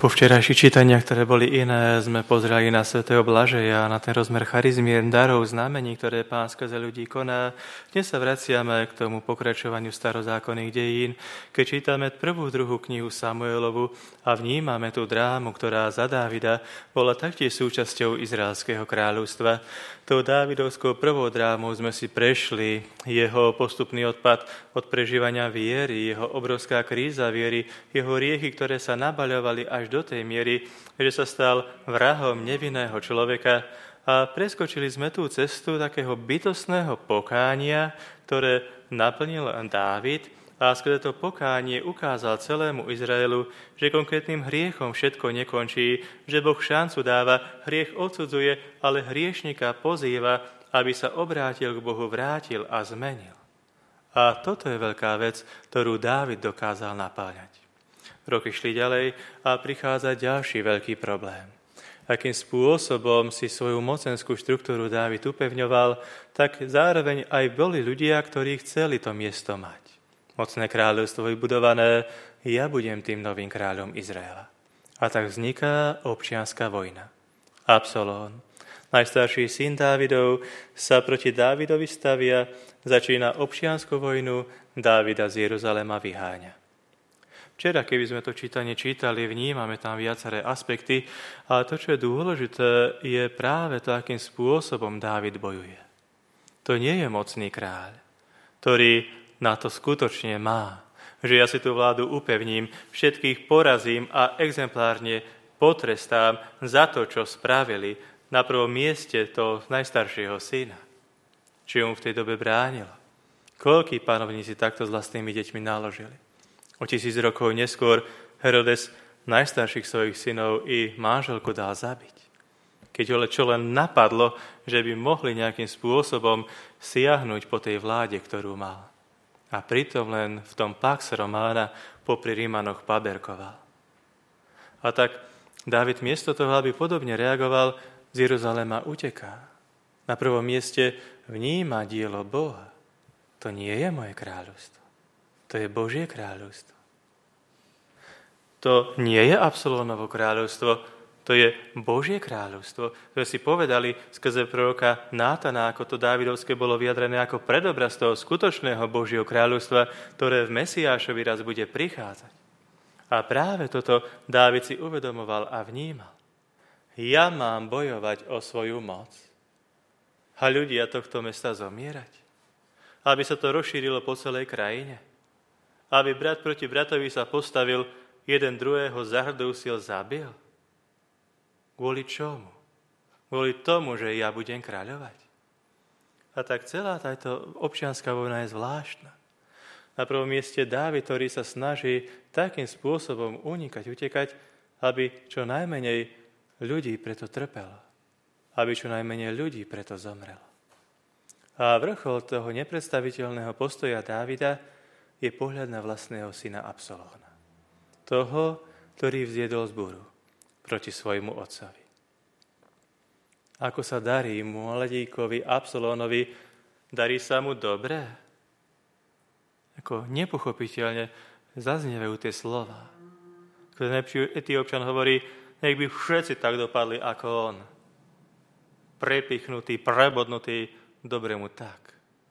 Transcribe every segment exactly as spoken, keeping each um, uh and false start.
Po včerajších čítaniach, ktoré boli iné, sme pozreli na svätého Blažeja, na ten rozmer charizmier, darov, znamení, ktoré Pán skrze ľudí koná. Dnes sa vraciame k tomu pokračovaniu starozákonných dejín, keď čítame prvú, druhú knihu Samuelovu a vnímame tú drámu, ktorá za Dávida bola taktiež súčasťou Izraelského kráľovstva. Tou Dávidovskou prvou drámou sme si prešli jeho postupný odpad od prežívania viery, jeho obrovská kríza viery, jeho riechy, ktoré sa nabaľovali až do tej miery, že sa stal vrahom nevinného človeka, a preskočili sme tú cestu takého bytostného pokánia, ktoré naplnil Dávid, a skrze to pokánie ukázal celému Izraelu, že konkrétnym hriechom všetko nekončí, že Boh šancu dáva, hriech odsudzuje, ale hriešnika pozýva, aby sa obrátil k Bohu, vrátil a zmenil. A toto je veľká vec, ktorú Dávid dokázal napáľať. Roky šli ďalej a prichádza ďalší veľký problém. Akým spôsobom si svoju mocenskú štruktúru Dávid upevňoval, tak zároveň aj boli ľudia, ktorí chceli to miesto mať. Mocné kráľovstvo vybudované, ja budem tým novým kráľom Izraela. A tak vzniká občianska vojna. Absalón, najstarší syn Dávidov, sa proti Dávidovi stavia, začína občiansku vojnu, Dávida z Jeruzalema vyháňa. Včera, keby sme to čítanie čítali, vnímame tam viaceré aspekty, ale to, čo je dôležité, je práve to, akým spôsobom Dávid bojuje. To nie je mocný kráľ, ktorý na to skutočne má, že ja si tú vládu upevním, všetkých porazím a exemplárne potrestám za to, čo spravili na prvom mieste toho najstaršieho syna. Či mu v tej dobe bránil. Koľkí panovníci takto s vlastnými deťmi naložili. O tisíc rokov neskôr Herodes najstarších svojich synov i manželku dal zabiť. Keď ho čo len napadlo, že by mohli nejakým spôsobom siahnuť po tej vláde, ktorú mal. A pritom len v tom Pax Romana popri Rímanoch paberkoval. A tak Dávid miesto toho, aby podobne reagoval, z Jeruzalema uteká. Na prvom mieste vníma dielo Boha. To nie je moje kráľovstvo. To je Božie kráľovstvo. To nie je Absalónovo kráľovstvo, to je Božie kráľovstvo. Sme si povedali skrze proroka Nátana, ako to Dávidovské bolo vyjadrené ako predobraz toho skutočného Božieho kráľovstva, ktoré v Mesiášovi raz bude prichádzať. A práve toto Dávid si uvedomoval a vnímal. Ja mám bojovať o svoju moc a ľudia tohto mesta zomierať. Aby sa to rozšírilo po celej krajine. Aby brat proti bratovi sa postavil, jeden druhého zahrdúsil, zabil. Kvôli čomu? Kvôli tomu, že ja budem kráľovať. A tak celá táto občianska vojna je zvláštna. Na prvom mieste Dávid, ktorý sa snaží takým spôsobom unikať, utekať, aby čo najmenej ľudí preto trpelo. Aby čo najmenej ľudí preto zomrelo. A vrchol toho nepredstaviteľného postoja Dávida je pohľad na vlastného syna Absalóna. Toho, ktorý vzjedol zburu proti svojmu otcovi. Ako sa darí mladíkovi Absalónovi? Darí sa mu dobre? Ako nepochopiteľne zaznievajú tie slova. Keď najlepší Etiópčan hovorí, nech by všetci tak dopadli ako on. Prepichnutý, prebodnutý, dobre mu tak.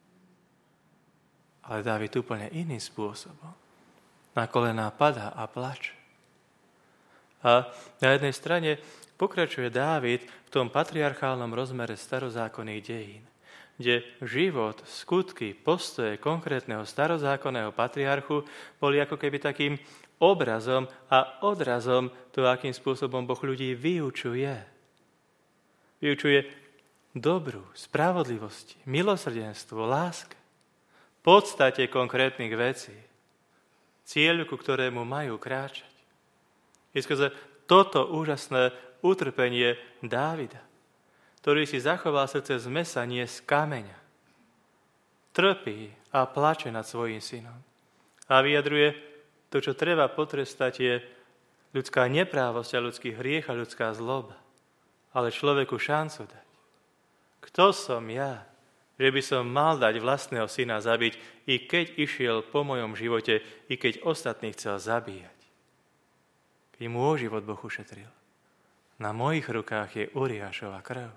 Ale Dávid úplne iným spôsobom. Na kolená padá a plače. A na jednej strane pokračuje Dávid v tom patriarchálnom rozmere starozákonných dejín, kde život, skutky, postoje konkrétneho starozákonného patriarchu boli ako keby takým obrazom a odrazom to, akým spôsobom Boh ľudí vyučuje. Vyučuje dobru, spravodlivosti, milosrdenstvo, láske, podstate konkrétnych vecí, cieľu, ku ktorému majú kráčať. Je skrze toto úžasné utrpenie Dávida, ktorý si zachoval srdce z mesa, nie z kameňa. Trpí a plače nad svojím synom. A vyjadruje, to, čo treba potrestať, je ľudská neprávosť a ľudský hriech a ľudská zloba. Ale človeku šancu dať. Kto som ja, že by som mal dať vlastného syna zabiť, i keď išiel po mojom živote, i keď ostatných chcel zabíjať? keď môj život Boh ušetril. Na mojich rukách je Uriášova krv.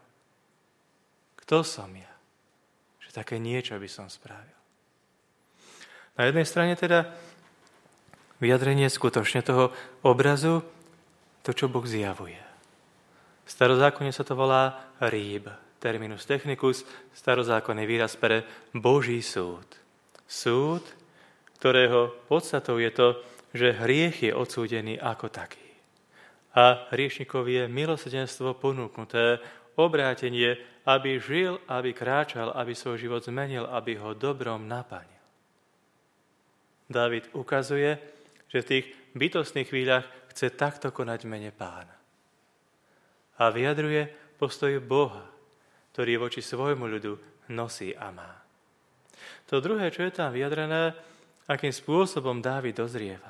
Kto som ja, že také niečo by som spravil? Na jednej strane teda vyjadrenie skutočne toho obrazu, to, čo Boh zjavuje. V starozákone sa to volá rýb, terminus technicus, starozákonný výraz pre Boží súd. Súd, ktorého podstatou je to, že hriech je odsúdený ako taký. A hriešníkovi je milosrdenstvo ponúknuté, obrátenie, aby žil, aby kráčal, aby svoj život zmenil, aby ho dobrom naplnil. Dávid ukazuje, že v tých bytostných chvíľach chce takto konať v mene Pána. A vyjadruje postoj Boha, ktorý voči svojmu ľudu nosí a má. To druhé, čo je tam vyjadrené, akým spôsobom Dávid dozrieva.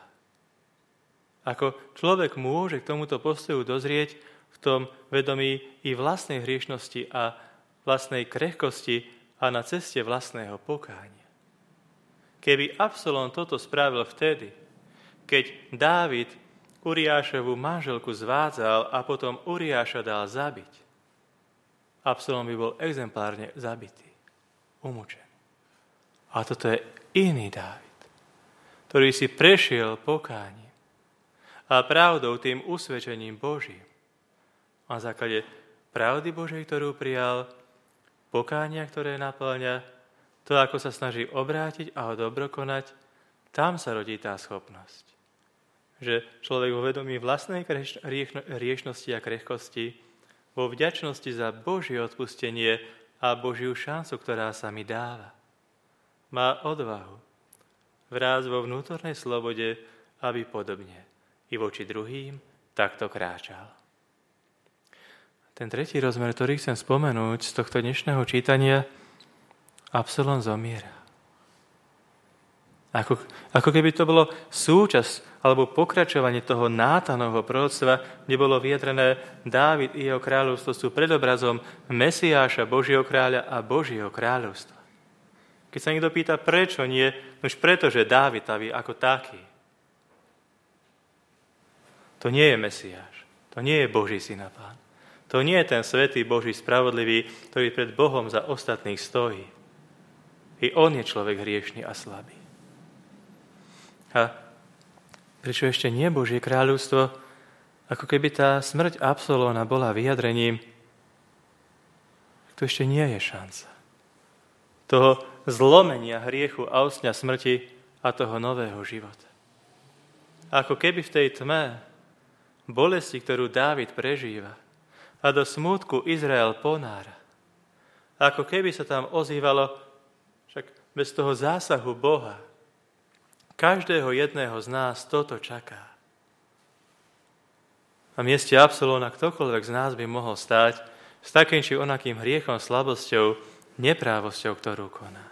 Ako človek môže k tomuto postoju dozrieť v tom vedomí i vlastnej hriešnosti a vlastnej krehkosti a na ceste vlastného pokánia. Keby Absalom toto spravil vtedy, keď Dávid Uriášovu manželku zvádzal a potom Uriáša dal zabiť, Absalom by bol exemplárne zabitý, umúčený. A toto je iný Dávid, ktorý si prešiel pokáním a pravdou, tým usvedčením Božím. A na základe pravdy Božej, ktorú prijal, pokánia, ktoré naplňa, to, ako sa snaží obrátiť a ho dobro konať, tam sa rodí tá schopnosť. Že človek vo vedomí vlastnej riešnosti a krehkosti, vo vďačnosti za Božie odpustenie a Božiu šancu, ktorá sa mi dáva, má odvahu vrásť vo vnútornej slobode, aby podobne i voči druhým takto kráčal. Ten tretí rozmer, ktorý chcem spomenúť z tohto dnešného čítania, Absalom zomiera. Ako, ako keby to bolo súčasť alebo pokračovanie toho Nátanovho proroctva, kde bolo vyjadrené Dávid i jeho kráľovstvo sú predobrazom Mesiáša, Božieho kráľa a Božieho kráľovstva. Keď sa niekto pýta, prečo nie, už preto, že Dávid ako taký. To nie je Mesiáš, to nie je Boží syn a Pán. To nie je ten svätý Boží spravodlivý, ktorý pred Bohom za ostatných stojí. I on je človek hriešný a slabý. A prečo ešte nie Božie kráľovstvo, ako keby tá smrť Absalóna bola vyjadrením, to ešte nie je šanca. Toho zlomenia hriechu a osňa smrti a toho nového života. Ako keby v tej tme bolesti, ktorú Dávid prežíva a do smútku Izrael ponára, ako keby sa tam ozývalo, však bez toho zásahu Boha, každého jedného z nás toto čaká. Na mieste Absalóna ktokoľvek z nás by mohol stáť s takým či onakým hriechom, slabosťou, neprávosťou, ktorú koná.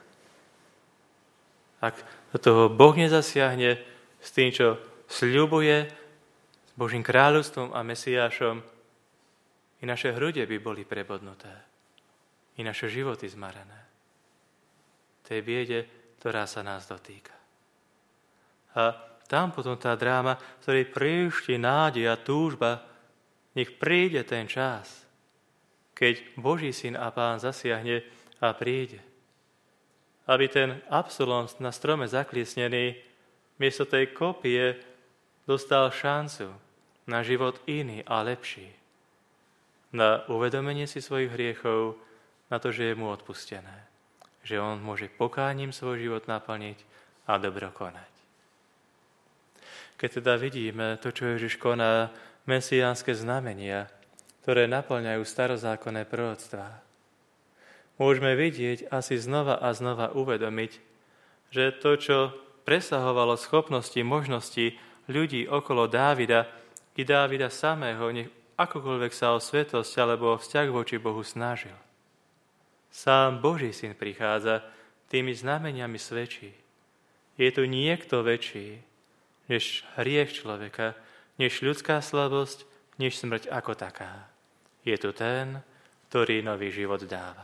Ak do toho Boh nezasiahne s tým, čo sľubuje, s Božím kráľovstvom a Mesiášom, i naše hrude by boli prebodnuté, i naše životy zmarené. Tej biede, ktorá sa nás dotýka. A tam potom tá dráma, v ktorej príšti nádej a túžba, nech príde ten čas, keď Boží syn a Pán zasiahne a príde. Aby ten Absalom na strome zakliesnený miesto tej kopie dostal šancu na život iný a lepší. Na uvedomenie si svojich hriechov, na to, že je mu odpustené. Že on môže pokáním svoj život naplniť a dobro konať. Keď teda vidíme to, čo Ježiš koná, mesiánske znamenia, ktoré naplňajú starozákonné proroctvá, môžeme vidieť asi znova a znova uvedomiť, že to, čo presahovalo schopnosti, možnosti ľudí okolo Dávida i Dávida samého, nech akokoľvek sa o svetosť alebo o vzťah voči Bohu snažil. Sám Boží syn prichádza, tými znameniami svedčí. Je tu niekto väčší, než hriech človeka, než ľudská slabosť, než smrť ako taká. Je tu ten, ktorý nový život dáva.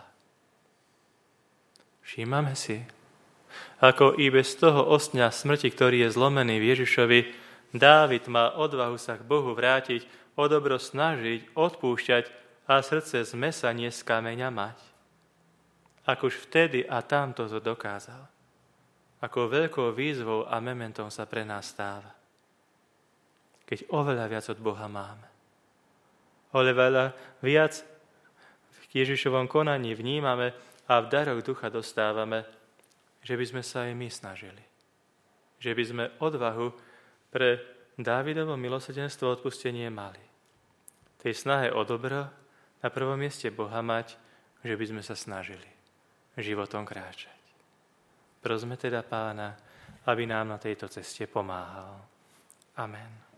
Všímame si, ako i bez toho ostňa smrti, ktorý je zlomený v Ježišovi, Dávid má odvahu sa k Bohu vrátiť, o dobro snažiť, odpúšťať a srdce z mesa nie z kameňa mať. Ak už vtedy a tamto to dokázal, ako veľkou výzvou a mementom sa pre nás stáva. Keď oveľa viac od Boha máme. Oveľa viac v Ježišovom konaní vnímame a v daroch ducha dostávame, že by sme sa aj my snažili. Že by sme odvahu pre Dávidovo milosrdenstvo a odpustenie mali. Tej snahe o dobro na prvom mieste Boha mať, že by sme sa snažili životom kráčať. Prosme teda Pána, aby nám na tejto ceste pomáhal. Amen.